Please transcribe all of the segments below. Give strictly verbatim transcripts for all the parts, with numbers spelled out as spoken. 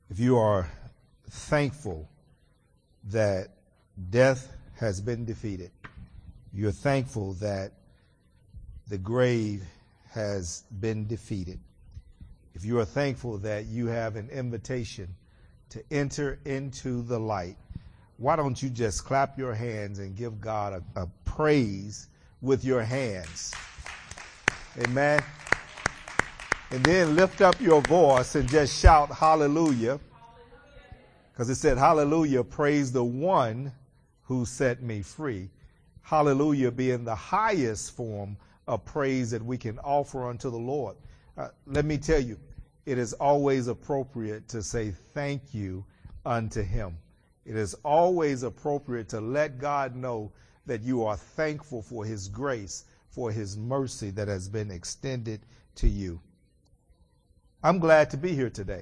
If you are thankful that death has been defeated, you're thankful that the grave has been defeated, if you are thankful that you have an invitation to enter into the light, why don't you just clap your hands and give God a, a praise with your hands? Amen. And then lift up your voice and just shout hallelujah. Because it said, hallelujah, praise the one who set me free. Hallelujah being the highest form of praise that we can offer unto the Lord. Uh, let me tell you, it is always appropriate to say thank you unto him. It is always appropriate to let God know that you are thankful for his grace, for his mercy that has been extended to you. I'm glad to be here today.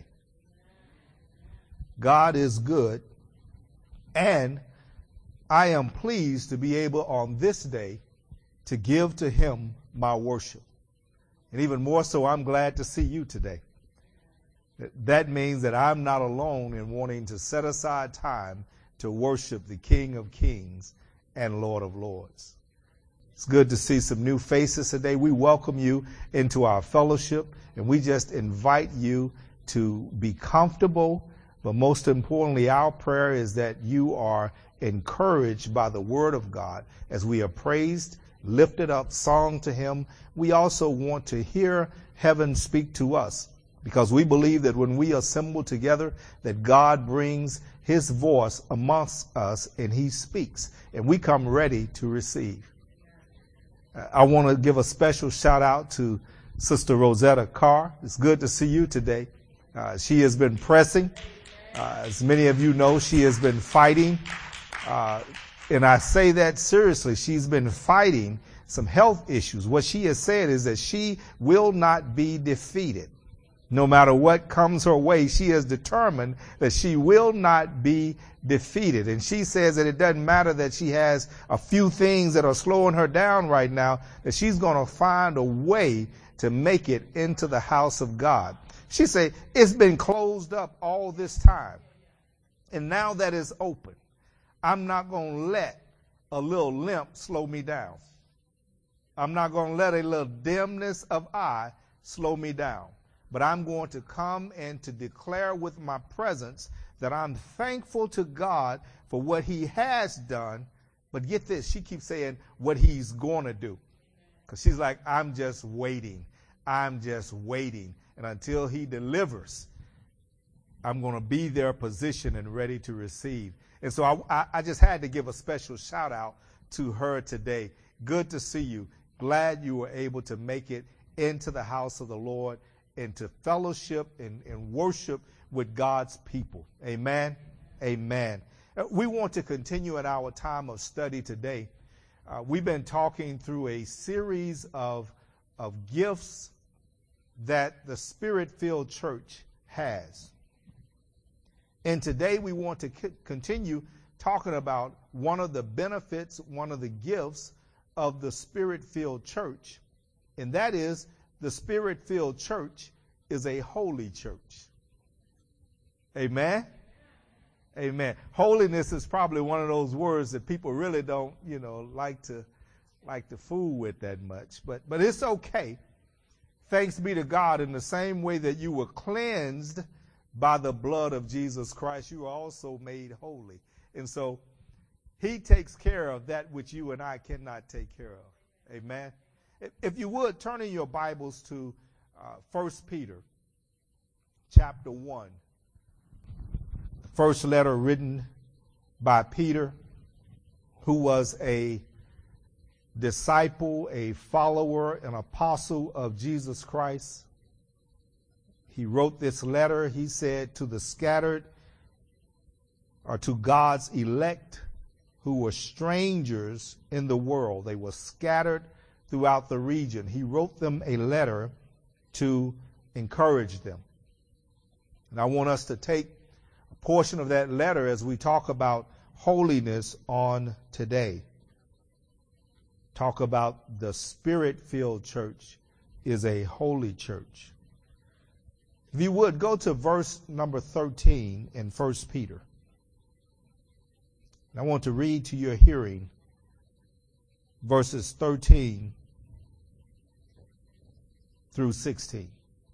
God is good, and I am pleased to be able on this day to give to him my worship. And even more so, I'm glad to see you today. That means that I'm not alone in wanting to set aside time to worship the King of Kings and Lord of Lords. It's good to see some new faces today. We welcome you into our fellowship, and we just invite you to be comfortable. But most importantly, our prayer is that you are encouraged by the word of God as we are praised, lifted up, song to him. We also want to hear heaven speak to us, because we believe that when we assemble together, that God brings his voice amongst us and he speaks, and we come ready to receive. I want to give a special shout out to Sister Rosetta Carr. It's good to see you today. Uh, she has been pressing. Uh, as many of you know, she has been fighting. Uh, and I say that seriously. She's been fighting some health issues. What she has said is that she will not be defeated. No matter what comes her way, she is determined that she will not be defeated. And she says that it doesn't matter that she has a few things that are slowing her down right now, that she's going to find a way to make it into the house of God. She said, it's been closed up all this time, and now that it's open, I'm not going to let a little limp slow me down. I'm not going to let a little dimness of eye slow me down. But I'm going to come and to declare with my presence that I'm thankful to God for what he has done. But get this, she keeps saying what he's going to do. Because she's like, I'm just waiting. I'm just waiting. And until he delivers, I'm going to be there positioned and ready to receive. And so I, I just had to give a special shout out to her today. Good to see you. Glad you were able to make it into the house of the Lord, into fellowship and, and worship with God's people. Amen. Amen. We want to continue in our time of study today. Uh, we've been talking through a series of, of gifts that the Spirit-filled church has. And today we want to c- continue talking about one of the benefits, one of the gifts of the Spirit-filled church, and that is the Spirit-filled church is a holy church. Amen? Amen. Holiness is probably one of those words that people really don't, you know, like to like to fool with that much. But but it's okay. Thanks be to God. In the same way that you were cleansed by the blood of Jesus Christ, you are also made holy. And so he takes care of that which you and I cannot take care of. Amen. If you would, turn in your Bibles to uh, First Peter chapter one. The first letter written by Peter, who was a disciple, a follower, an apostle of Jesus Christ. He wrote this letter, he said, to the scattered, or to God's elect who were strangers in the world. They were scattered throughout the region. He wrote them a letter to encourage them. And I want us to take a portion of that letter as we talk about holiness on today. Talk about the Spirit-filled church is a holy church. If you would, go to verse number thirteen in First Peter. And I want to read to your hearing verses thirteen through sixteen.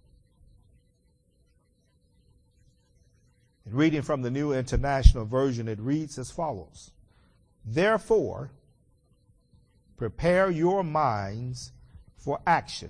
And reading from the New International Version, it reads as follows. Therefore, prepare your minds for action.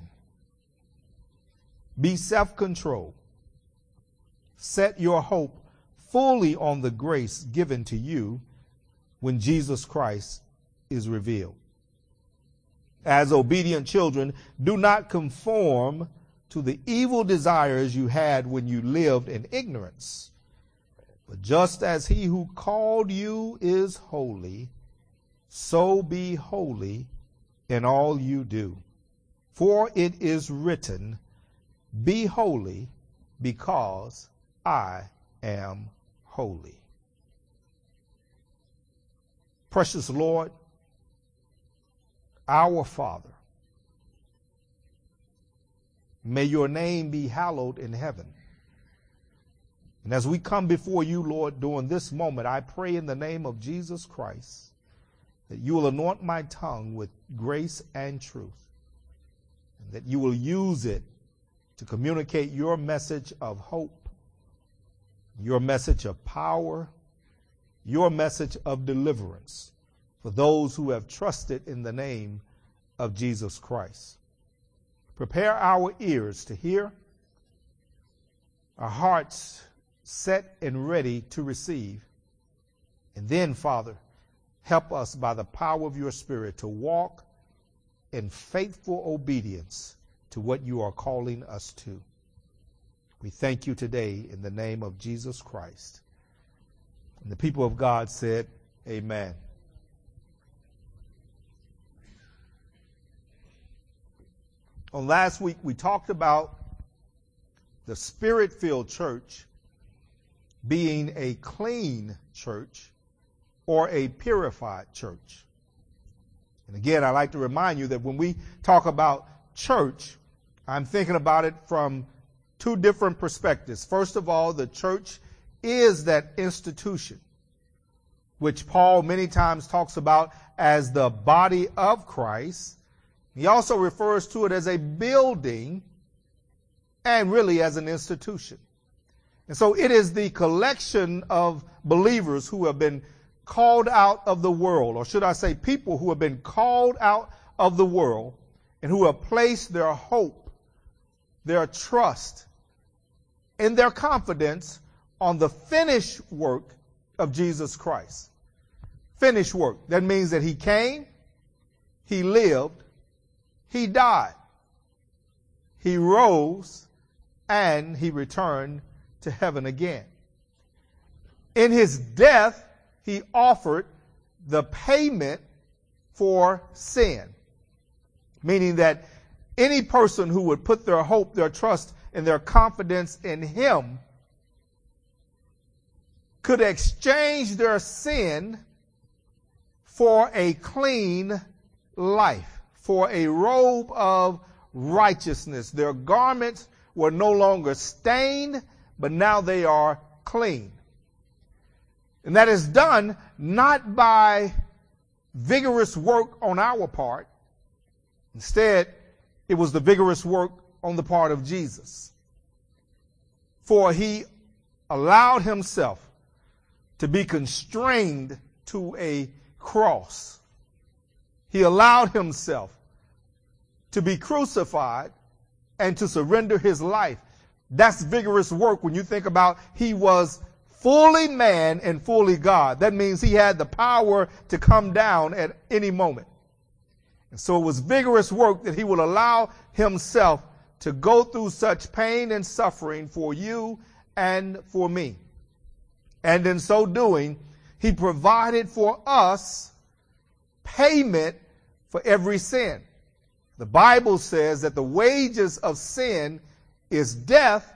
Be self-controlled. Set your hope fully on the grace given to you when Jesus Christ is revealed. As obedient children, do not conform to the evil desires you had when you lived in ignorance. But just as he who called you is holy, so be holy in all you do. For it is written, be holy because I am holy. Precious Lord, our Father, may your name be hallowed in heaven. And as we come before you, Lord, during this moment, I pray in the name of Jesus Christ that you will anoint my tongue with grace and truth, and that you will use it to communicate your message of hope, your message of power, your message of deliverance for those who have trusted in the name of Jesus Christ. Prepare our ears to hear, our hearts set and ready to receive. And then, Father, help us by the power of your Spirit to walk in faithful obedience to what you are calling us to. We thank you today in the name of Jesus Christ. And the people of God said, amen. On last week, we talked about the Spirit-filled church being a clean church or a purified church. And again, I like to remind you that when we talk about church, I'm thinking about it from two different perspectives. First of all, the church is that institution, which Paul many times talks about as the body of Christ. He also refers to it as a building and really as an institution. And so it is the collection of believers who have been called out of the world, or should I say people who have been called out of the world and who have placed their hope, their trust, and their confidence on the finished work of Jesus Christ. Finished work. That means that he came, he lived, he died, he rose, and he returned to heaven again. In his death, he offered the payment for sin, meaning that any person who would put their hope, their trust, and their confidence in him could exchange their sin for a clean life, for a robe of righteousness. Their garments were no longer stained, but now they are clean. And that is done not by vigorous work on our part. Instead, it was the vigorous work on the part of Jesus. For he allowed himself to be constrained to a cross. He allowed himself to be crucified and to surrender his life. That's vigorous work when you think about he was fully man and fully God. That means he had the power to come down at any moment. And so it was vigorous work that he would allow himself to go through such pain and suffering for you and for me. And in so doing, he provided for us payment for every sin. The Bible says that the wages of sin is death,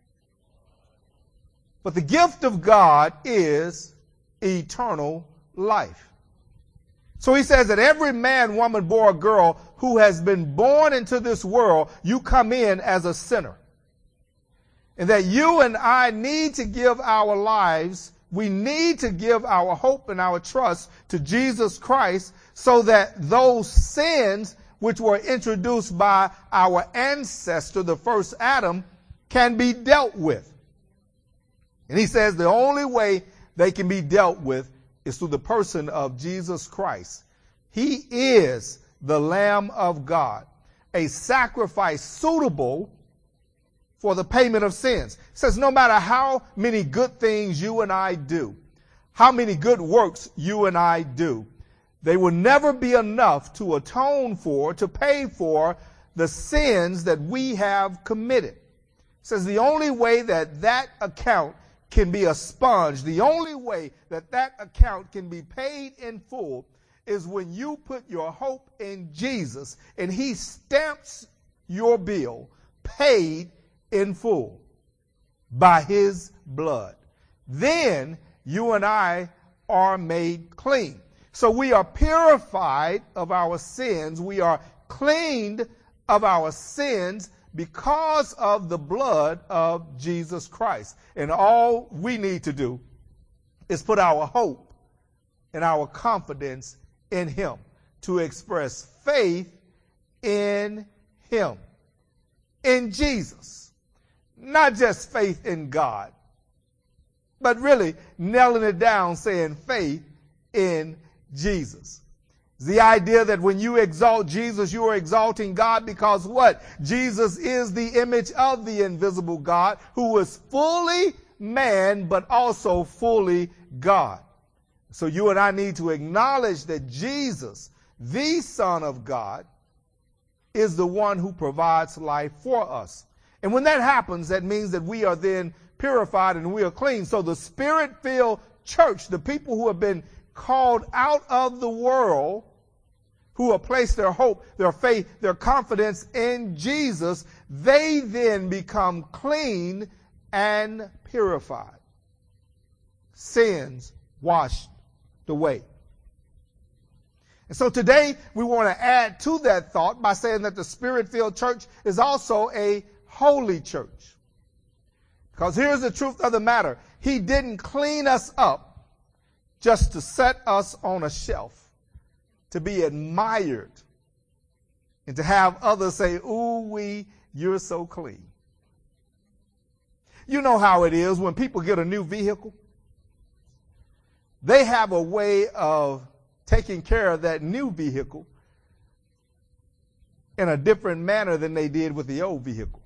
but the gift of God is eternal life. So he says that every man, woman, boy, or girl who has been born into this world, you come in as a sinner. And that you and I need to give our lives, we need to give our hope and our trust to Jesus Christ so that those sins which were introduced by our ancestor, the first Adam, can be dealt with. And he says the only way they can be dealt with is through the person of Jesus Christ. He is the Lamb of God, a sacrifice suitable for the payment of sins. It says no matter how many good things you and I do, how many good works you and I do, they will never be enough to atone for, to pay for the sins that we have committed. It says the only way that that account can be a sponge, the only way that that account can be paid in full is when you put your hope in Jesus and he stamps your bill paid in full by his blood. Then you and I are made clean. So we are purified of our sins. We are cleaned of our sins because of the blood of Jesus Christ. And all we need to do is put our hope and our confidence in him, to express faith in him, in Jesus. Not just faith in God, but really nailing it down, saying faith in Jesus. The idea that when you exalt Jesus, you are exalting God because what? Jesus is the image of the invisible God who is fully man but also fully God. So you and I need to acknowledge that Jesus, the Son of God, is the one who provides life for us. And when that happens, that means that we are then purified and we are clean. So the Spirit-filled church, the people who have been called out of the world, who have placed their hope, their faith, their confidence in Jesus, they then become clean and purified. Sins washed away. And so today we want to add to that thought by saying that the Spirit-filled church is also a holy church. Because here's the truth of the matter. He didn't clean us up just to set us on a shelf, to be admired, and to have others say, ooh, wee, you're so clean. You know how it is when people get a new vehicle. They have a way of taking care of that new vehicle in a different manner than they did with the old vehicle.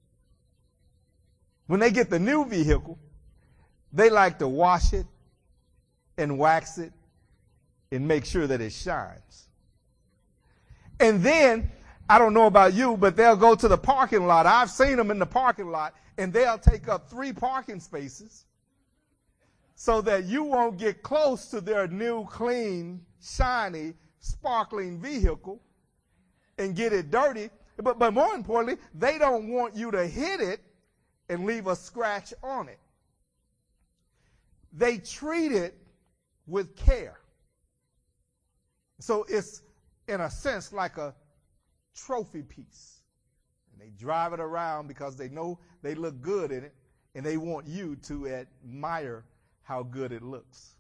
When they get the new vehicle, they like to wash it and wax it and make sure that it shines. And then, I don't know about you, but they'll go to the parking lot. I've seen them in the parking lot, and they'll take up three parking spaces so that you won't get close to their new, clean, shiny, sparkling vehicle and get it dirty. But, but more importantly, they don't want you to hit it and leave a scratch on it. They treat it with care. So it's, in a sense, like a trophy piece. And they drive it around because they know they look good in it, and they want you to admire how good it looks.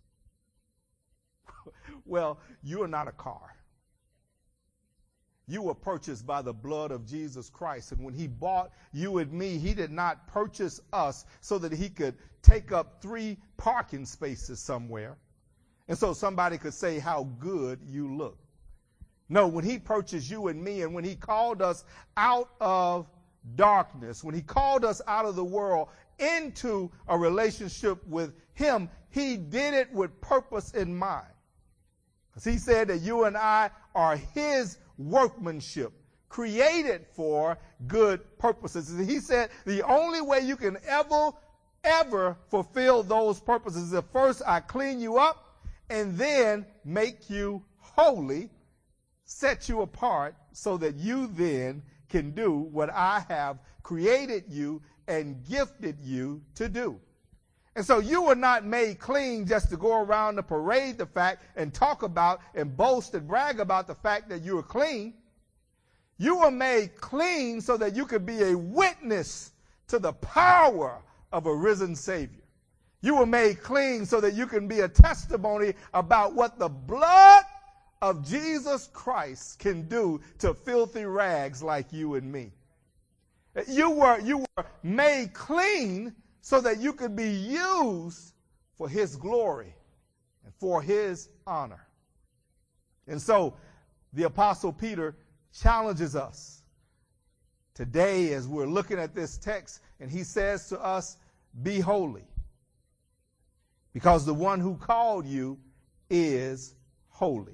Well, you are not a car. You were purchased by the blood of Jesus Christ. And when he bought you and me, he did not purchase us so that he could take up three parking spaces somewhere, and so somebody could say how good you look. No, when he purchased you and me, and when he called us out of darkness, when he called us out of the world into a relationship with him, he did it with purpose in mind. Because he said that you and I are his workmanship, created for good purposes. And he said the only way you can ever, ever fulfill those purposes is if first I clean you up and then make you holy, set you apart so that you then can do what I have created you and gifted you to do. And so you were not made clean just to go around and parade the fact and talk about and boast and brag about the fact that you were clean. You were made clean so that you could be a witness to the power of a risen Savior. You were made clean so that you can be a testimony about what the blood of Jesus Christ can do to filthy rags like you and me. You were, you were made clean so that you could be used for his glory and for his honor. And so the Apostle Peter challenges us today as we're looking at this text, and he says to us, be holy, because the one who called you is holy.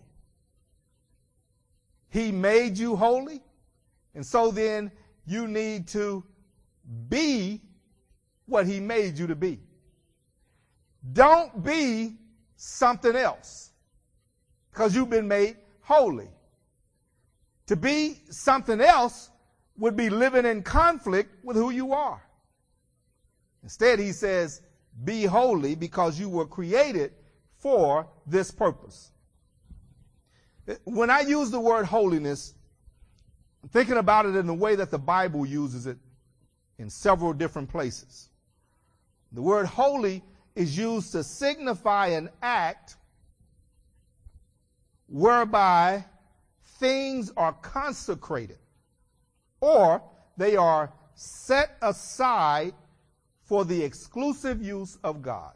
He made you holy, and so then you need to be what he made you to be. Don't be something else, because you've been made holy. To be something else would be living in conflict with who you are. Instead, he says, be holy because you were created for this purpose. When I use the word holiness, I'm thinking about it in the way that the Bible uses it in several different places. The word holy is used to signify an act whereby things are consecrated or they are set aside for the exclusive use of God.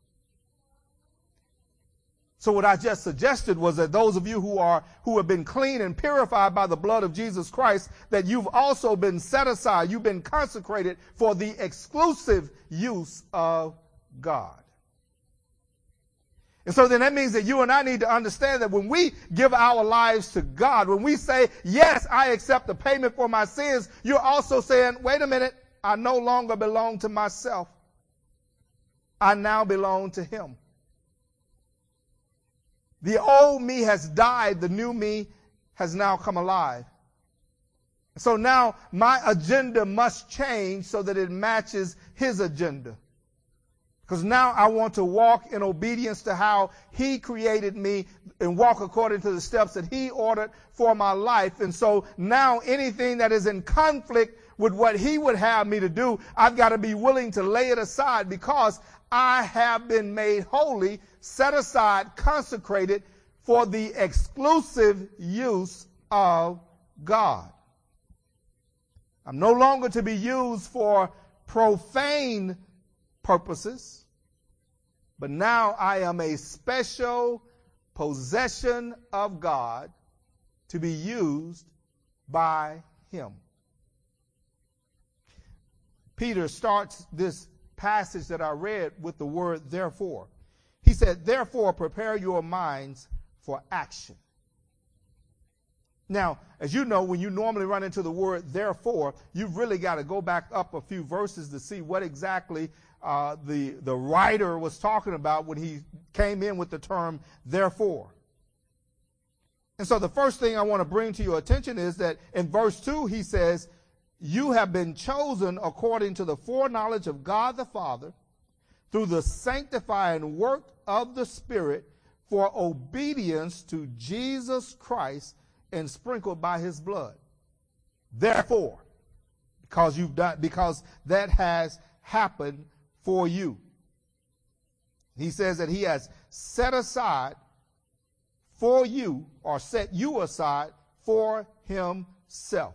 So what I just suggested was that those of you who are who have been clean and purified by the blood of Jesus Christ, that you've also been set aside, you've been consecrated for the exclusive use of God. And so then that means that you and I need to understand that when we give our lives to God, when we say, yes, I accept the payment for my sins, you're also saying, wait a minute, I no longer belong to myself. I now belong to him. The old me has died. The new me has now come alive. So now my agenda must change so that it matches his agenda. Because now I want to walk in obedience to how he created me and walk according to the steps that he ordered for my life. And so now anything that is in conflict with what he would have me to do, I've got to be willing to lay it aside because I have been made holy, set aside, consecrated for the exclusive use of God. I'm no longer to be used for profane purposes, but now I am a special possession of God to be used by him. Peter starts this passage that I read with the word therefore. He said, therefore, prepare your minds for action. Now, as you know, when you normally run into the word therefore, you've really got to go back up a few verses to see what exactly uh, the, the writer was talking about when he came in with the term therefore. And so the first thing I want to bring to your attention is that in verse two, he says, you have been chosen according to the foreknowledge of God the Father through the sanctifying work of the Spirit for obedience to Jesus Christ and sprinkled by his blood. Therefore, because you've done, because that has happened for you. He says that he has set aside for you, or set you aside for himself.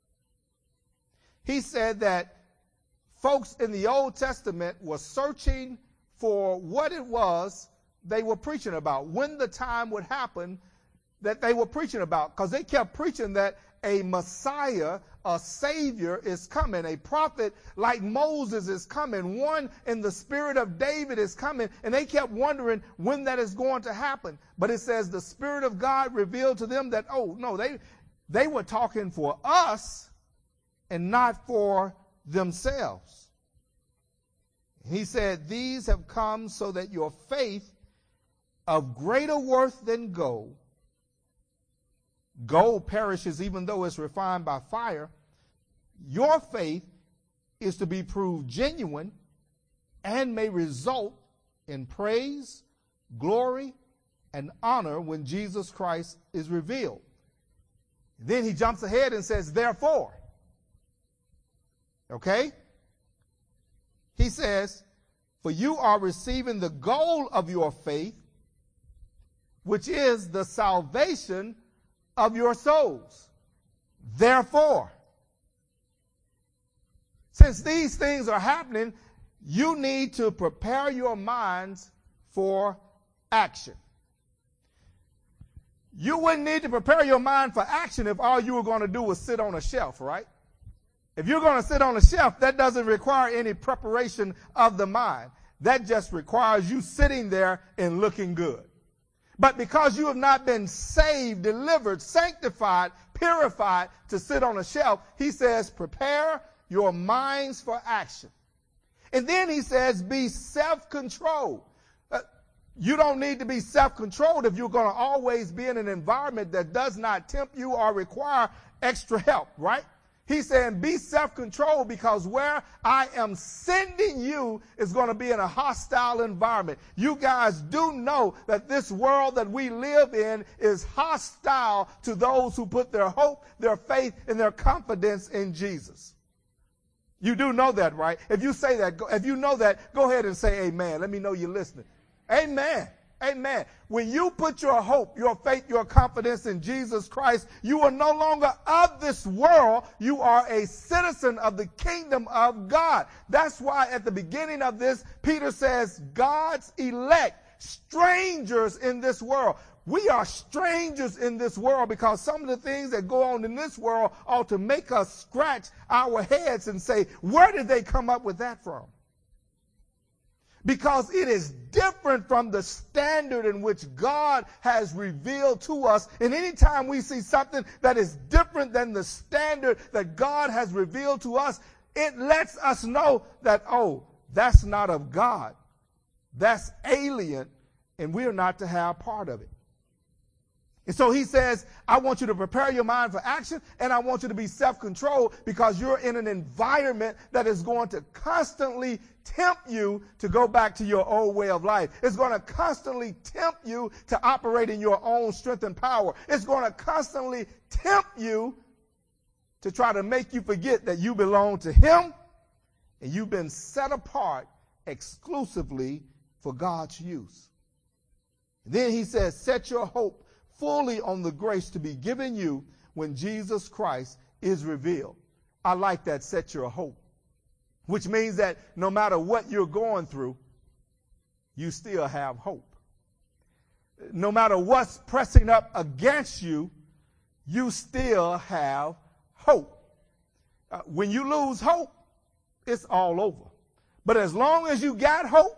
He said that folks in the Old Testament were searching for what it was they were preaching about, when the time would happen that they were preaching about, because they kept preaching that a Messiah, a Savior is coming, a prophet like Moses is coming, one in the spirit of David is coming, and they kept wondering when that is going to happen. But it says the Spirit of God revealed to them that, oh, no, they, they were talking for us and not for themselves. He said, these have come so that your faith of greater worth than gold, gold perishes even though it's refined by fire, your faith is to be proved genuine and may result in praise, glory, and honor when Jesus Christ is revealed. Then he jumps ahead and says, therefore. Okay? he says, for you are receiving the goal of your faith, which is the salvation of your souls. Therefore, since these things are happening, you need to prepare your minds for action. You wouldn't need to prepare your mind for action if all you were going to do was sit on a shelf, right? If you're going to sit on a shelf, that doesn't require any preparation of the mind. That just requires you sitting there and looking good. But because you have not been saved, delivered, sanctified, purified to sit on a shelf, he says, prepare your minds for action. And then he says, be self-controlled. Uh, you don't need to be self-controlled if you're going to always be in an environment that does not tempt you or require extra help, right? He's saying be self-controlled because where I am sending you is going to be in a hostile environment. You guys do know that this world that we live in is hostile to those who put their hope, their faith, and their confidence in Jesus. You do know that, right? If you say that, if you know that, go ahead and say amen. Let me know you're listening. Amen. Amen. When you put your hope, your faith, your confidence in Jesus Christ, you are no longer of this world. You are a citizen of the kingdom of God. That's why at the beginning of this, Peter says, God's elect, strangers in this world. We are strangers in this world because some of the things that go on in this world ought to make us scratch our heads and say, where did they come up with that from? Because it is different from the standard in which God has revealed to us. And anytime we see something that is different than the standard that God has revealed to us, it lets us know that, oh, that's not of God. That's alien, and we're not to have part of it. And so he says, I want you to prepare your mind for action, and I want you to be self-controlled because you're in an environment that is going to constantly tempt you to go back to your old way of life. It's going to constantly tempt you to operate in your own strength and power. It's going to constantly tempt you to try to make you forget that you belong to him and you've been set apart exclusively for God's use. Then he says, set your hope fully on the grace to be given you when Jesus Christ is revealed. I like that, set your hope, which means that no matter what you're going through, you still have hope. No matter what's pressing up against you, you still have hope. Uh, when you lose hope, it's all over. But as long as you got hope,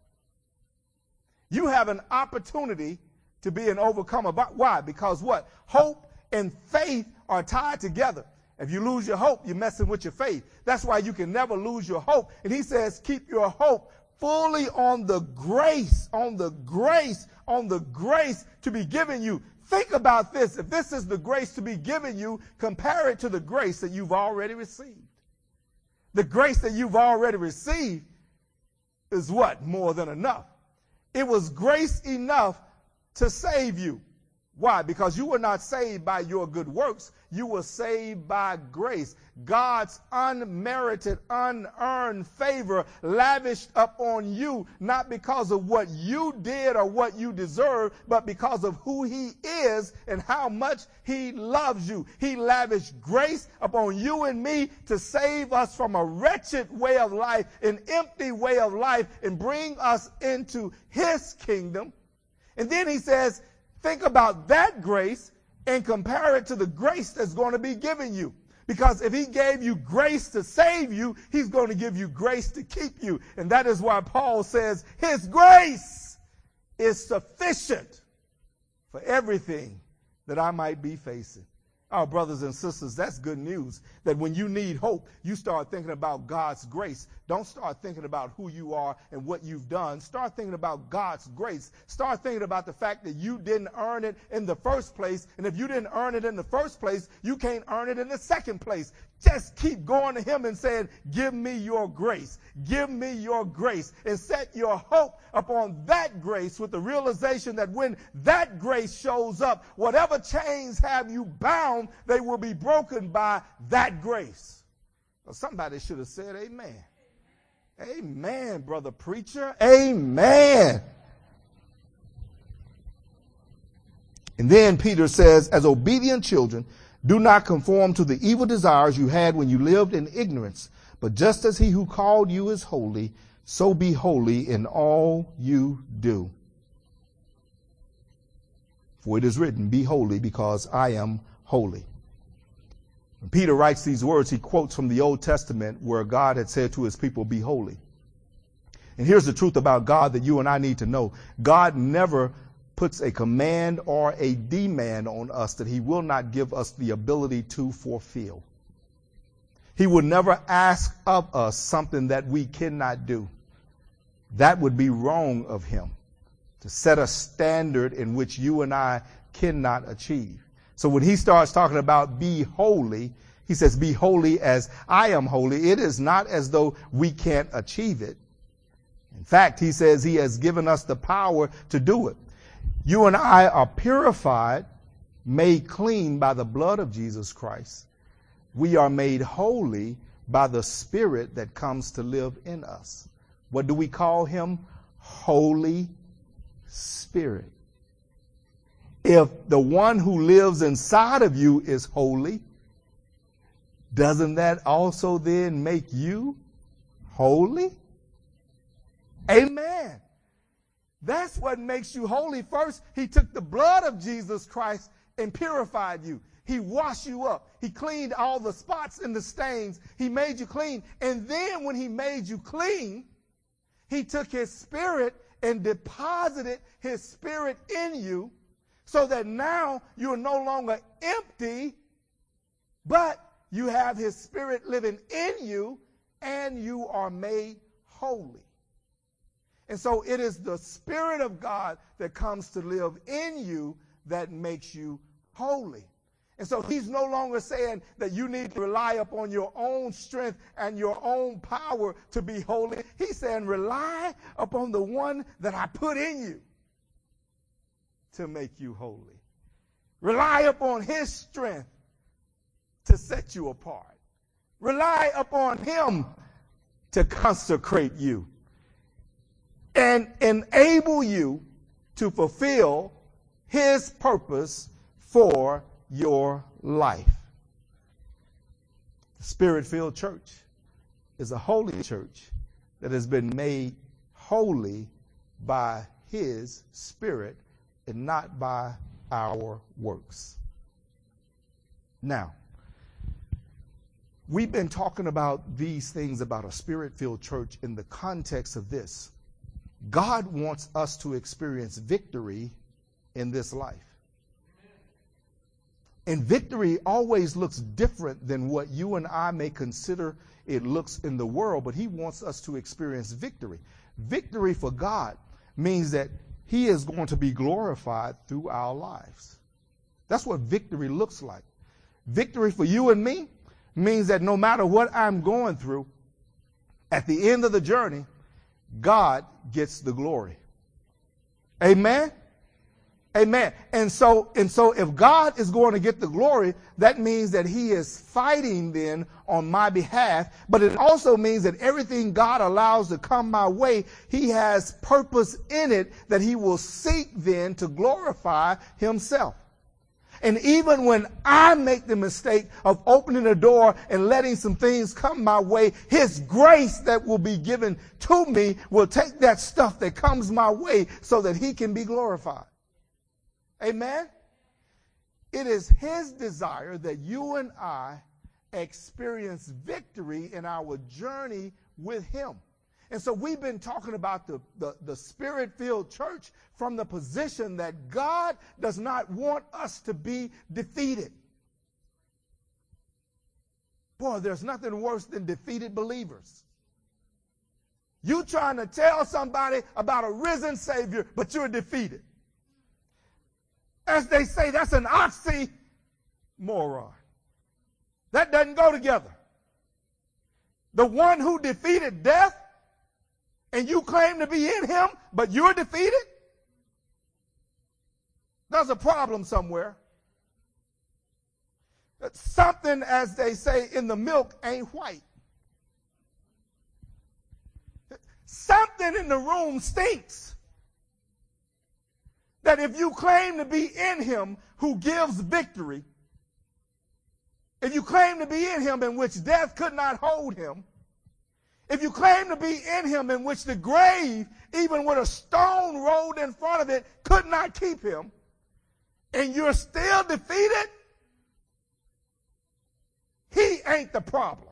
you have an opportunity to be an overcomer. Why? Because what? Hope and faith are tied together. If you lose your hope, you're messing with your faith. That's why you can never lose your hope. And he says, keep your hope fully on the grace, on the grace, on the grace to be given you. Think about this. If this is the grace to be given you, compare it to the grace that you've already received. The grace that you've already received is what? More than enough. It was grace enough to save you. Why? Because you were not saved by your good works. You were saved by grace. God's unmerited, unearned favor lavished upon you, not because of what you did or what you deserve, but because of who he is and how much he loves you. He lavished grace upon you and me to save us from a wretched way of life, an empty way of life, and bring us into his kingdom. And then he says, think about that grace and compare it to the grace that's going to be given you. Because if he gave you grace to save you, he's going to give you grace to keep you. And that is why Paul says his grace is sufficient for everything that I might be facing. Our brothers and sisters, that's good news. That when you need hope, you start thinking about God's grace. Don't start thinking about who you are and what you've done. Start thinking about God's grace. Start thinking about the fact that you didn't earn it in the first place. And if you didn't earn it in the first place, you can't earn it in the second place. Just keep going to him and saying, give me your grace. Give me your grace. And set your hope upon that grace with the realization that when that grace shows up, whatever chains have you bound, they will be broken by that grace. Well, somebody should have said amen. Amen, brother preacher. Amen. And then Peter says, as obedient children, do not conform to the evil desires you had when you lived in ignorance, but just as he who called you is holy, so be holy in all you do. For it is written, be holy because I am holy. When Peter writes these words, he quotes from the Old Testament where God had said to his people, be holy. And here's the truth about God that you and I need to know. God never puts a command or a demand on us that he will not give us the ability to fulfill. He would never ask of us something that we cannot do. That would be wrong of him, to set a standard in which you and I cannot achieve. So when he starts talking about be holy, he says, be holy as I am holy. It is not as though we can't achieve it. In fact, he says he has given us the power to do it. You and I are purified, made clean by the blood of Jesus Christ. We are made holy by the Spirit that comes to live in us. What do we call him? Holy Spirit. If the one who lives inside of you is holy, doesn't that also then make you holy? Amen. That's what makes you holy. First, he took the blood of Jesus Christ and purified you. He washed you up. He cleaned all the spots and the stains. He made you clean. And then when he made you clean, he took his Spirit and deposited his Spirit in you so that now you're no longer empty, but you have his Spirit living in you and you are made holy. And so it is the Spirit of God that comes to live in you that makes you holy. And so he's no longer saying that you need to rely upon your own strength and your own power to be holy. He's saying rely upon the one that I put in you to make you holy. Rely upon his strength to set you apart. Rely upon him to consecrate you and enable you to fulfill his purpose for your life. The Spirit-filled church is a holy church that has been made holy by his Spirit and not by our works. Now, we've been talking about these things about a Spirit-filled church in the context of this. God wants us to experience victory in this life. And victory always looks different than what you and I may consider it looks in the world, but he wants us to experience victory. Victory for God means that he is going to be glorified through our lives. That's what victory looks like. Victory for you and me means that no matter what I'm going through, at the end of the journey, God gets the glory. Amen? Amen. And so, and so if God is going to get the glory, that means that he is fighting then on my behalf. But it also means that everything God allows to come my way, he has purpose in it that he will seek then to glorify himself. And even when I make the mistake of opening the door and letting some things come my way, his grace that will be given to me will take that stuff that comes my way so that he can be glorified. Amen? It is his desire that you and I experience victory in our journey with him. And so we've been talking about the, the, the Spirit-filled church from the position that God does not want us to be defeated. Boy, there's nothing worse than defeated believers. You trying to tell somebody about a risen Savior, but you're defeated. As they say, that's an oxymoron. That doesn't go together. The one who defeated death, and you claim to be in him, but you're defeated? There's a problem somewhere. Something, as they say, in the milk ain't white. something in the room stinks. That if you claim to be in him who gives victory, if you claim to be in him in which death could not hold him, if you claim to be in him in which the grave, even with a stone rolled in front of it, could not keep him, and you're still defeated, he ain't the problem.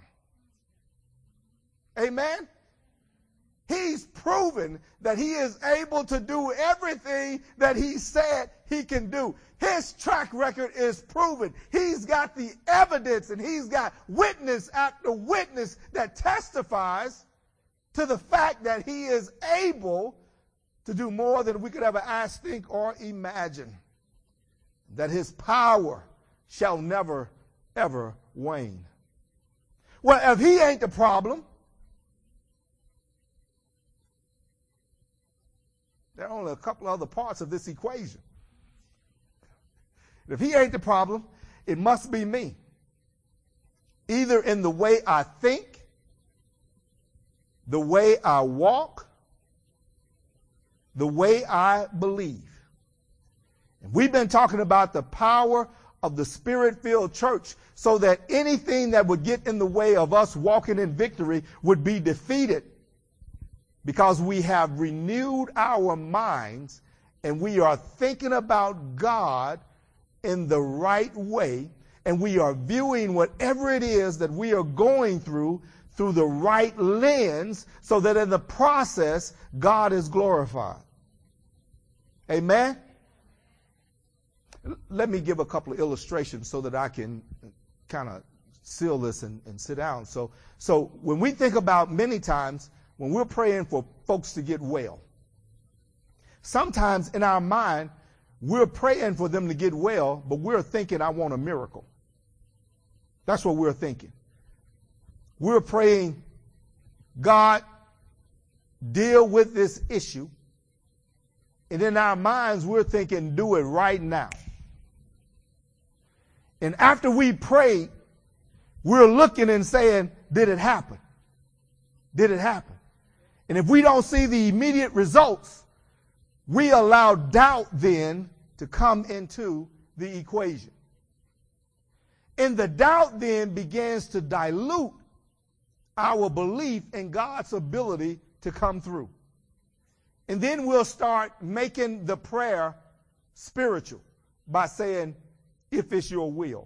Amen? He's proven that he is able to do everything that he said he can do. His track record is proven. He's got the evidence and he's got witness after witness that testifies to the fact that he is able to do more than we could ever ask, think, or imagine. That his power shall never, ever wane. Well, if he ain't the problem, there are only a couple other parts of this equation. If he ain't the problem, it must be me. Either in the way I think, the way I walk, the way I believe. And we've been talking about the power of the Spirit-filled church so that anything that would get in the way of us walking in victory would be defeated, because we have renewed our minds and we are thinking about God in the right way, and we are viewing whatever it is that we are going through through the right lens, so that in the process God is glorified. Amen? Let me give a couple of illustrations so that I can kind of seal this and, and sit down. So, so when we think about many times when we're praying for folks to get well, sometimes in our mind, we're praying for them to get well, but we're thinking, I want a miracle. That's what we're thinking. We're praying, God, deal with this issue. And in our minds, we're thinking, do it right now. And after we prayed, we're looking and saying, did it happen? Did it happen? And if we don't see the immediate results, we allow doubt then to come into the equation. And the doubt then begins to dilute our belief in God's ability to come through. And then we'll start making the prayer spiritual by saying, if it's your will.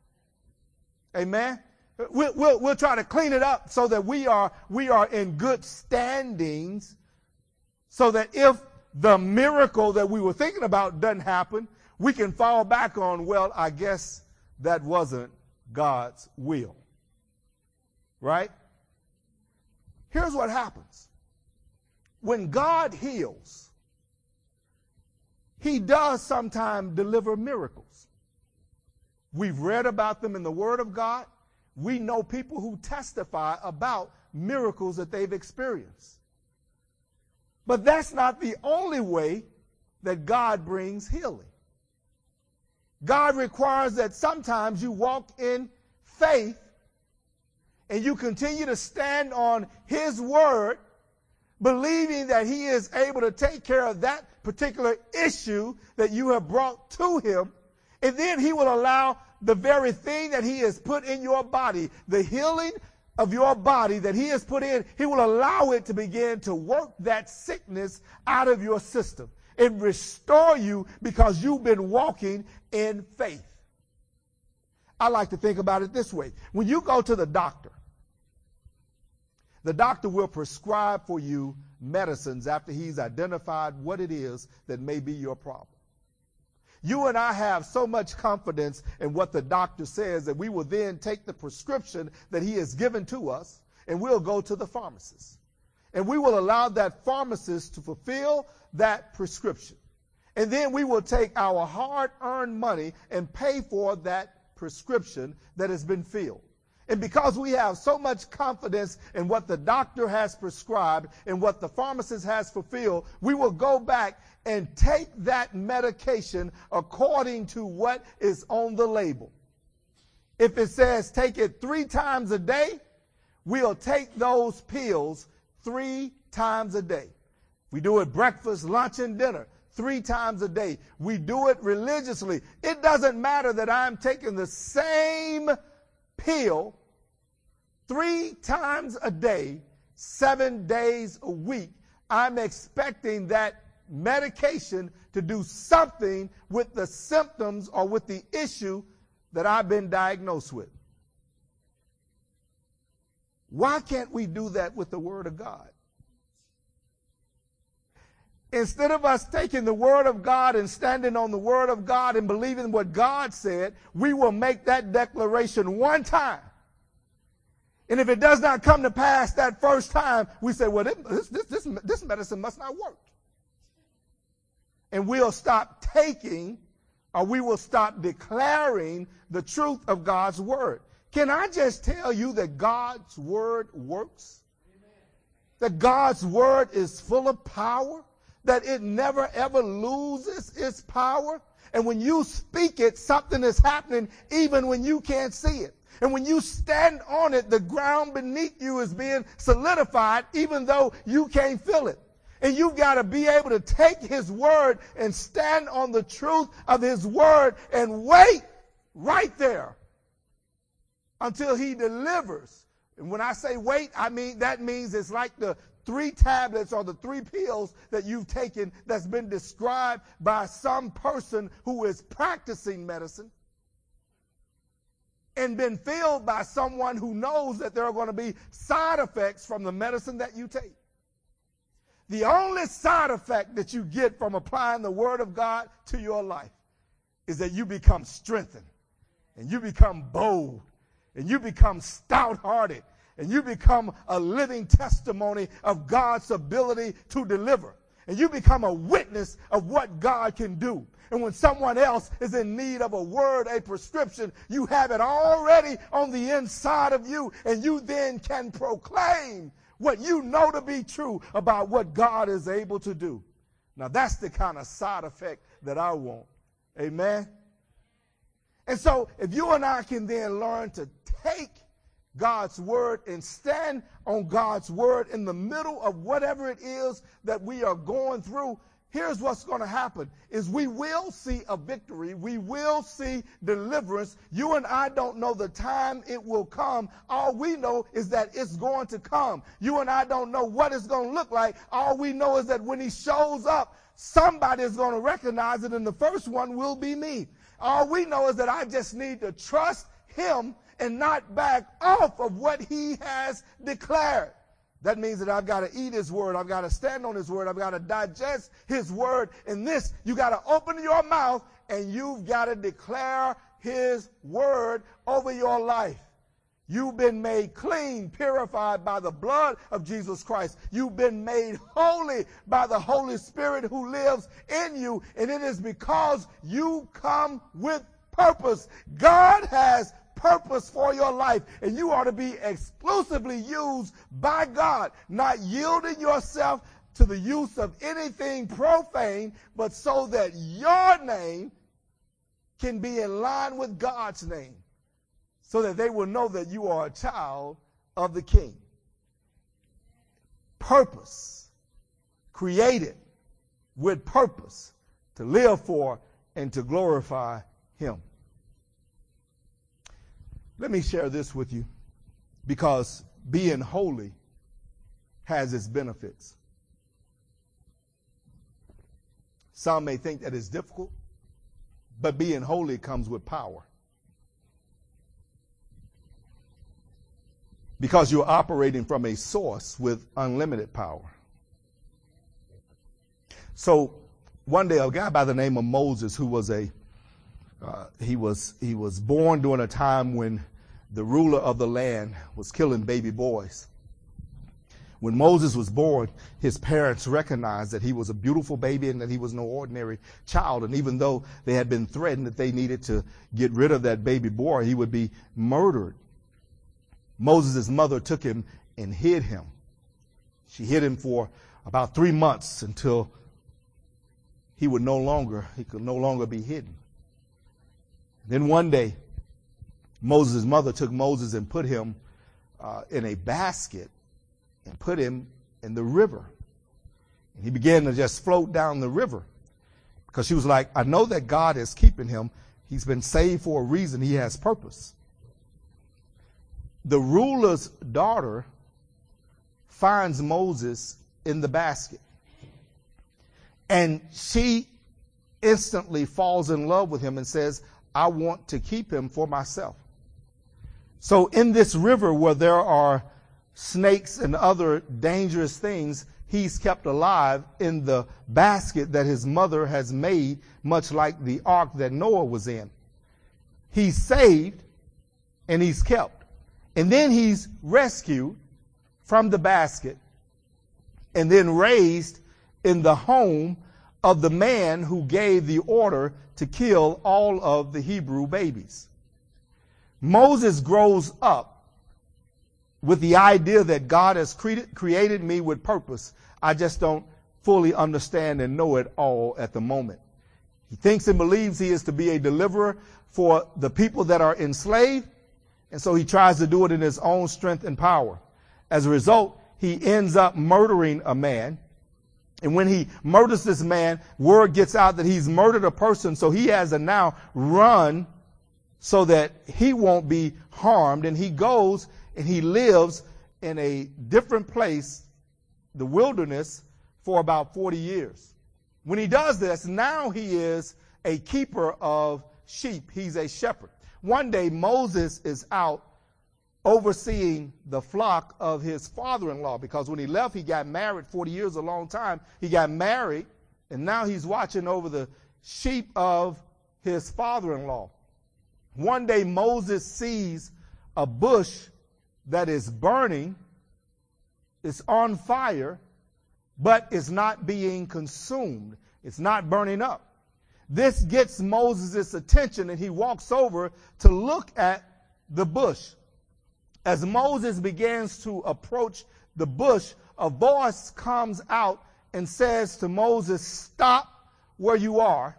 Amen? We'll, we'll, we'll try to clean it up so that we are, we are in good standings, so that if the miracle that we were thinking about doesn't happen, we can fall back on, well, I guess that wasn't God's will. Right? Here's what happens. When God heals, he does sometimes deliver miracles. We've read about them in the Word of God. We know people who testify about miracles that they've experienced. But that's not the only way that God brings healing. God requires that sometimes you walk in faith and you continue to stand on his word, believing that he is able to take care of that particular issue that you have brought to him. And then he will allow the very thing that he has put in your body, the healing of your body that he has put in, he will allow it to begin to work that sickness out of your system and restore you, because you've been walking in faith. I like to think about it this way. When you go to the doctor, the doctor will prescribe for you medicines after he's identified what it is that may be your problem. You and I have so much confidence in what the doctor says that we will then take the prescription that he has given to us and we'll go to the pharmacist. And we will allow that pharmacist to fulfill that prescription. And then we will take our hard-earned money and pay for that prescription that has been filled. And because we have so much confidence in what the doctor has prescribed and what the pharmacist has fulfilled, we will go back and take that medication according to what is on the label. If it says take it three times a day, we'll take those pills three times a day. We do it breakfast, lunch, and dinner three times a day. We do it religiously. It doesn't matter that I'm taking the same pill three times a day, seven days a week. I'm expecting that medication to do something with the symptoms or with the issue that I've been diagnosed with. Why can't we do that with the Word of God? Instead of us taking the Word of God and standing on the Word of God and believing what God said, we will make that declaration one time. And if it does not come to pass that first time, we say, well, this, this, this, this medicine must not work. And we'll stop taking, or we will stop declaring the truth of God's Word. Can I just tell you that God's Word works? Amen. That God's Word is full of power? That it never ever loses its power? And when you speak it, something is happening even when you can't see it. And when you stand on it, the ground beneath you is being solidified even though you can't feel it. And you've got to be able to take His Word and stand on the truth of His Word and wait right there until He delivers. And when I say wait, I mean that means it's like the three tablets or the three pills that you've taken that's been described by some person who is practicing medicine and been filled by someone who knows that there are going to be side effects from the medicine that you take. The only side effect that you get from applying the Word of God to your life is that you become strengthened and you become bold and you become stout-hearted and you become a living testimony of God's ability to deliver. And you become a witness of what God can do. And when someone else is in need of a word, a prescription, you have it already on the inside of you, and you then can proclaim what you know to be true about what God is able to do. Now, that's the kind of side effect that I want. Amen? And so, if you and I can then learn to take God's Word and stand on God's Word in the middle of whatever it is that we are going through, here's what's going to happen, is we will see a victory. We will see deliverance. You and I don't know the time it will come. All we know is that it's going to come. You and I don't know what it's going to look like. All we know is that when He shows up, somebody is going to recognize it, and the first one will be me. All we know is that I just need to trust Him and not back off of what He has declared. That means that I've got to eat His Word. I've got to stand on His Word. I've got to digest His Word. And this, you got to open your mouth and you've got to declare His Word over your life. You've been made clean, purified by the blood of Jesus Christ. You've been made holy by the Holy Spirit who lives in you. And it is because you come with purpose. God has purpose for your life, and you ought to be exclusively used by God, not yielding yourself to the use of anything profane, but so that your name can be in line with God's name, so that they will know that you are a child of the King. Purpose, created with purpose to live for and to glorify Him. Let me share this with you, because being holy has its benefits. Some may think that it's difficult, but being holy comes with power. Because you're operating from a source with unlimited power. So one day, a guy by the name of Moses, who was a Uh, he was he was born during a time when the ruler of the land was killing baby boys. When Moses was born, his parents recognized that he was a beautiful baby and that he was no ordinary child. And even though they had been threatened that they needed to get rid of that baby boy, he would be murdered. Moses' mother took him and hid him. She hid him for about three months until he would no longer, he could no longer be hidden. Then one day, Moses' mother took Moses and put him uh, in a basket and put him in the river. And he began to just float down the river because she was like, I know that God is keeping him. He's been saved for a reason. He has purpose. The ruler's daughter finds Moses in the basket. And she instantly falls in love with him and says, I want to keep him for myself. So in this river where there are snakes and other dangerous things, he's kept alive in the basket that his mother has made, much like the ark that Noah was in. He's saved and he's kept. And then he's rescued from the basket and then raised in the home of the man who gave the order to kill all of the Hebrew babies. Moses grows up with the idea that God has cre- created me with purpose. I just don't fully understand and know it all at the moment. He thinks and believes he is to be a deliverer for the people that are enslaved, and so he tries to do it in his own strength and power. As a result, he ends up murdering a man. And when he murders this man, word gets out that he's murdered a person, so he has to now run so that he won't be harmed. And he goes and he lives in a different place, the wilderness, for about forty years. When he does this, now he is a keeper of sheep. He's a shepherd. One day, Moses is out overseeing the flock of his father-in-law, because when he left, he got married. forty years, a long time. He got married, and now he's watching over the sheep of his father-in-law. One day, Moses sees a bush that is burning, it's on fire, but it's not being consumed. It's not burning up. This gets Moses' attention, and he walks over to look at the bush. As Moses begins to approach the bush, a voice comes out and says to Moses, stop where you are.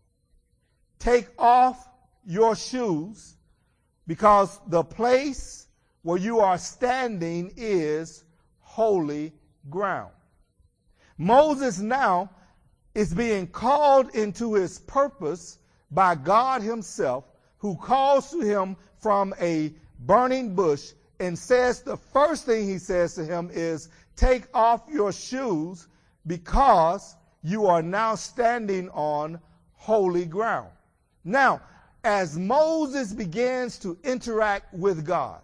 Take off your shoes, because the place where you are standing is holy ground. Moses now is being called into his purpose by God himself, who calls to him from a burning bush and says, the first thing he says to him is, take off your shoes, because you are now standing on holy ground. Now, as Moses begins to interact with God,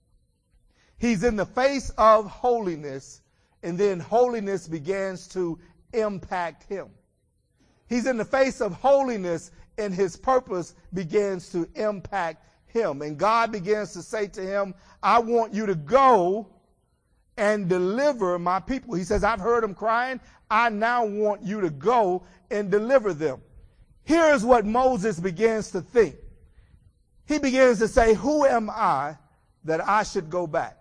he's in the face of holiness, and then holiness begins to impact him. He's in the face of holiness, and his purpose begins to impact him. And God begins to say to him, I want you to go and deliver my people. He says, I've heard them crying. I now want you to go and deliver them. Here's what Moses begins to think. He begins to say, who am I that I should go back?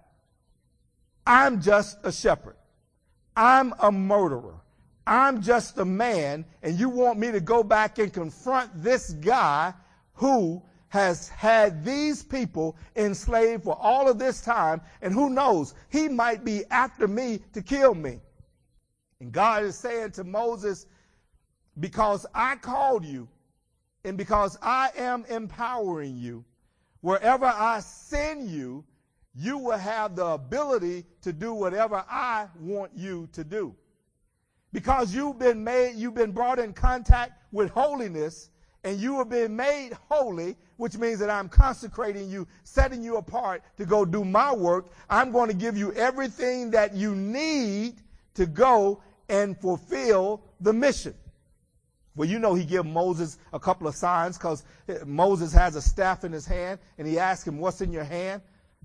I'm just a shepherd. I'm a murderer. I'm just a man, and you want me to go back and confront this guy who has had these people enslaved for all of this time, and who knows, he might be after me to kill me. And God is saying to Moses, because I called you, and because I am empowering you, wherever I send you, you will have the ability to do whatever I want you to do. Because you've been made, you've been brought in contact with holiness, and you have been made holy, which means that I'm consecrating you, setting you apart to go do my work. I'm going to give you everything that you need to go and fulfill the mission. Well, you know, he gave Moses a couple of signs, because Moses has a staff in his hand, and he asked him, what's in your hand?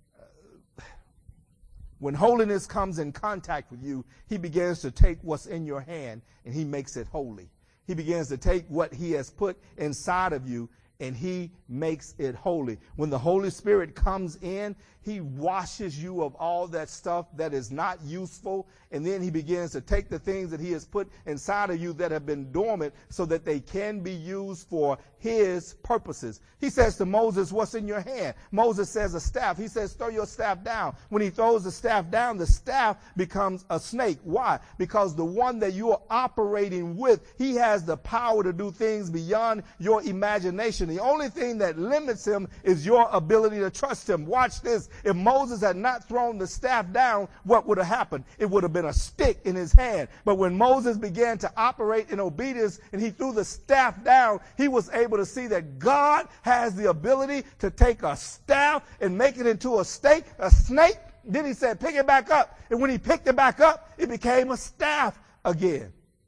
When holiness comes in contact with you, he begins to take what's in your hand and he makes it holy. He begins to take what he has put inside of you and he makes it holy. When the Holy Spirit comes in, he washes you of all that stuff that is not useful. And then he begins to take the things that he has put inside of you that have been dormant so that they can be used for his purposes. He says to Moses, what's in your hand? Moses says a staff. He says, throw your staff down. When he throws the staff down, the staff becomes a snake. Why? Because the one that you are operating with, he has the power to do things beyond your imagination. The only thing that limits him is your ability to trust him. Watch this. If Moses had not thrown the staff down, what would have happened? It would have been a stick in his hand. But when Moses began to operate in obedience and he threw the staff down, he was able to see that God has the ability to take a staff and make it into a snake, a snake. Then he said, pick it back up. And when he picked it back up, it became a staff again.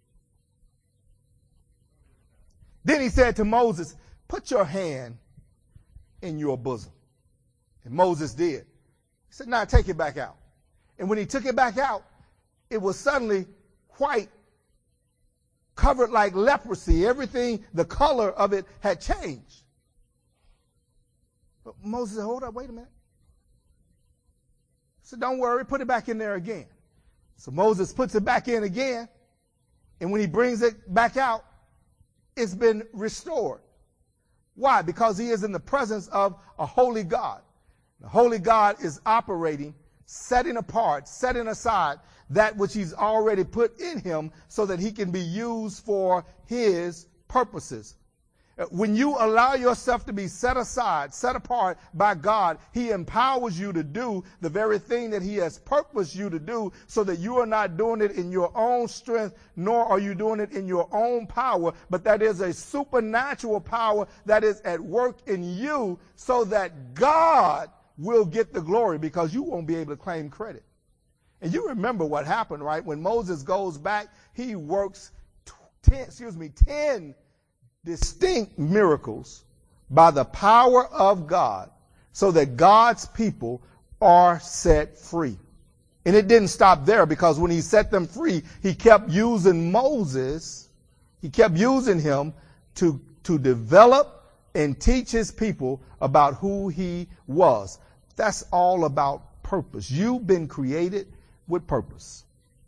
Then he said to Moses, put your hand in your bosom. And Moses did. He said, now take it back out. And when he took it back out, it was suddenly white, covered like leprosy. Everything, the color of it had changed. But Moses said, hold up, wait a minute. He said, don't worry, put it back in there again. So Moses puts it back in again. And when he brings it back out, it's been restored. Why? Because he is in the presence of a holy God. The holy God is operating, setting apart, setting aside that which he's already put in him so that he can be used for his purposes. When you allow yourself to be set aside, set apart by God, he empowers you to do the very thing that he has purposed you to do so that you are not doing it in your own strength, nor are you doing it in your own power, but that is a supernatural power that is at work in you so that God will get the glory because you won't be able to claim credit. And you remember what happened, right? When Moses goes back, he works ten, excuse me, ten distinct miracles by the power of God so that God's people are set free. And it didn't stop there because when he set them free, he kept using Moses, he kept using him to, to develop and teach his people about who he was. That's all about purpose. You've been created with purpose,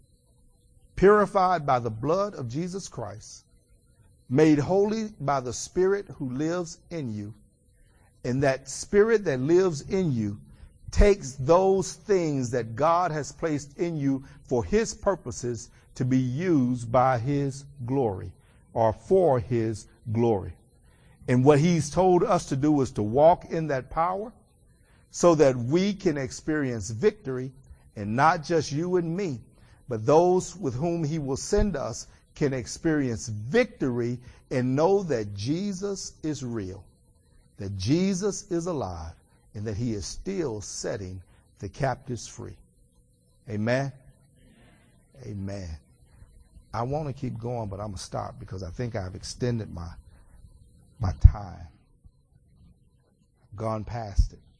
purified by the blood of Jesus Christ, made holy by the Spirit who lives in you. And that Spirit that lives in you takes those things that God has placed in you for his purposes to be used by his glory or for his glory. And what he's told us to do is to walk in that power so that we can experience victory, and not just you and me, but those with whom he will send us can experience victory and know that Jesus is real, that Jesus is alive, and that he is still setting the captives free. Amen? Amen. I want to keep going, but I'm going to stop because I think I've extended my, my time. I've gone past it.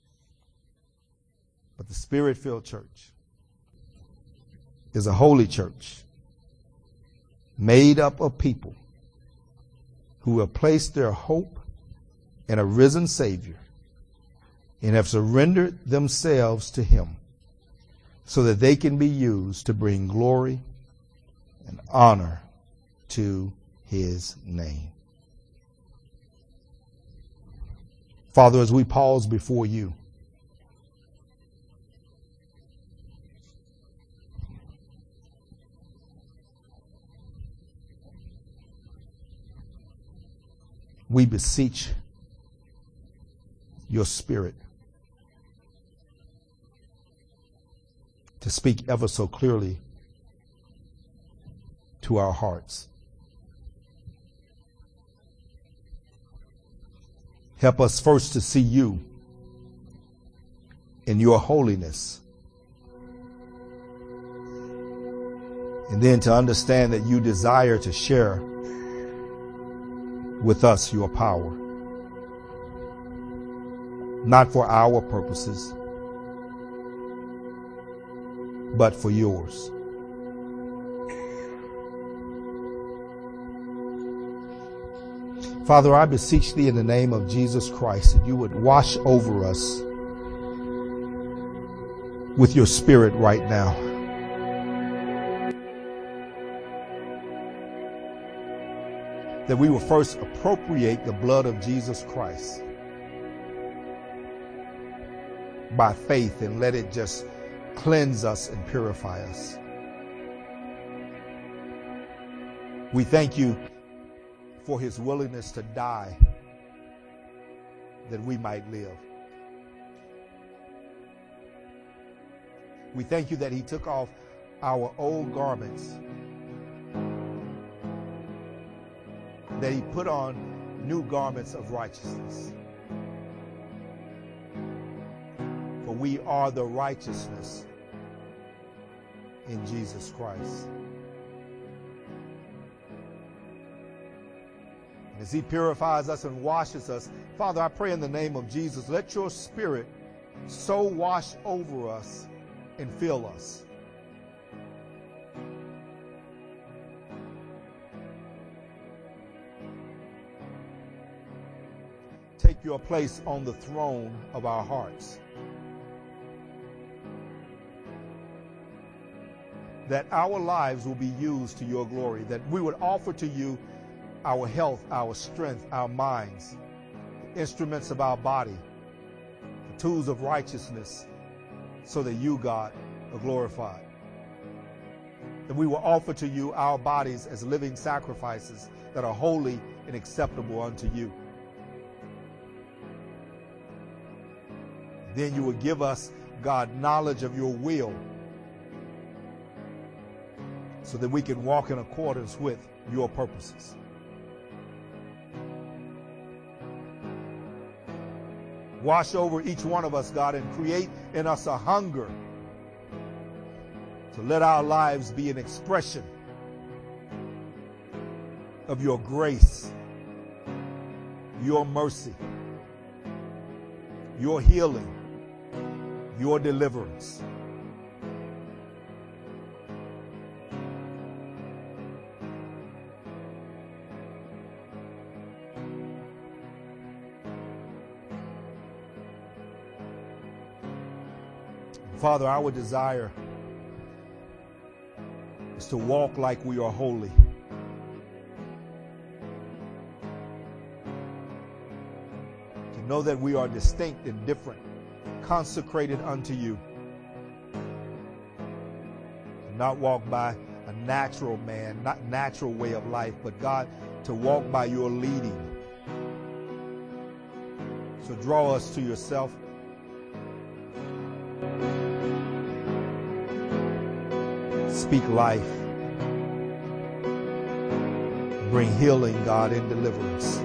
But the Spirit-filled church is a holy church made up of people who have placed their hope in a risen Savior and have surrendered themselves to him so that they can be used to bring glory and honor to his name. Father, as we pause before you, we beseech your Spirit to speak ever so clearly to our hearts. Help us first to see you in your holiness, and then to understand that you desire to share with us your power, not for our purposes, but for yours. Father, I beseech thee in the name of Jesus Christ that you would wash over us with your spirit right now. That we will first appropriate the blood of Jesus Christ by faith and let it just cleanse us and purify us. We thank you for his willingness to die that we might live. We thank you that he took off our old garments, that he put on new garments of righteousness. For we are the righteousness in Jesus Christ. And as he purifies us and washes us, Father, I pray in the name of Jesus, let your spirit so wash over us and fill us. Take your place on the throne of our hearts. That our lives will be used to your glory, that we would offer to you our health, our strength, our minds, the instruments of our body, the tools of righteousness, so that you, God, are glorified. That we will offer to you our bodies as living sacrifices that are holy and acceptable unto you. Then you will give us, God, knowledge of your will so that we can walk in accordance with your purposes. Wash over each one of us, God, and create in us a hunger to let our lives be an expression of your grace, your mercy, your healing, your deliverance. Father, our desire is to walk like we are holy. To know that we are distinct and different, consecrated unto you. To not walk by a natural man, not natural way of life, but God, to walk by your leading. So draw us to yourself. Speak life. Bring healing, God, and deliverance.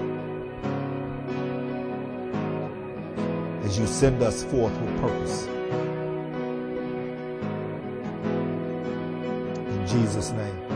As you send us forth with purpose. In Jesus' name.